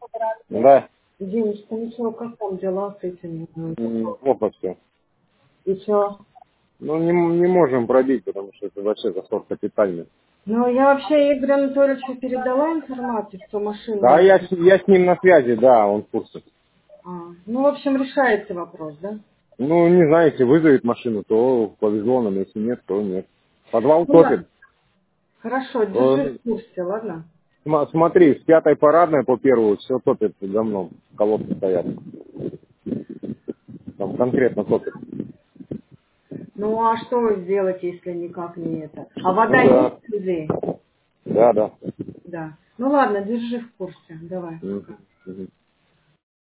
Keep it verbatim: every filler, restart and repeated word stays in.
Да. Денежка, ничего, как там дела с этим? М, Плохо все. И что? Ну, не, не можем пробить, потому что это вообще засор капитальный. Ну, я вообще Игорю Анатольевичу передала информацию, что машину Да, надо. я, с- я с ним на связи, да, он в курсе. А, ну, в общем, решается вопрос, да? Ну, не знаю, если вызовет машину, то повезло нам, если нет, то нет. Подвал Ну, ладно. топит. Хорошо, держи Э, в курсе, ладно? см- Смотри, с пятой парадной по первую все топит говном. Колодцы стоят. Там конкретно топит. Ну, а что вы сделаете, если никак не это? А Ну вода есть да, людей? да, да. Да. Ну, ладно, держи в курсе. Давай, Мгм, пока. мгм.